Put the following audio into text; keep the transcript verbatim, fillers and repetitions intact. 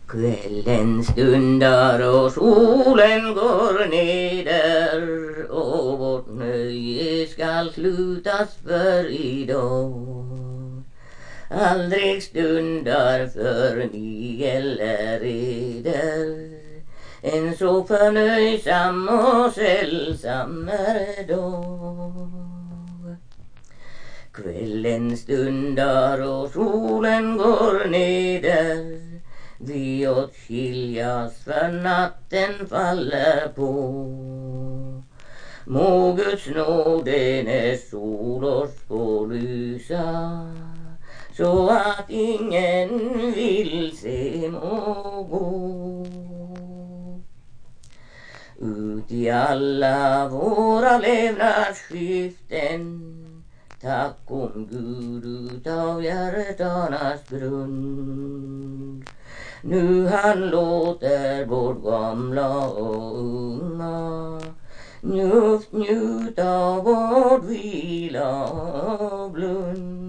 Kvällen stundar och solen går neder och vårt nöje skall slutas för idag. Aldrig stundar för ni eller eder en så förnöjsam och sällsammare dag. Kvällen stundar och solen går neder, vi åtskiljas för natten faller på. Må Guds nåde när sol oss får lysa, så att ingen vill se må gå. Ut i alla våra levnadsskiften, tack om Gud utav hjärtanas brunn. Nu han låter vårt gamla och unga njut, njut av vårt vila och blund.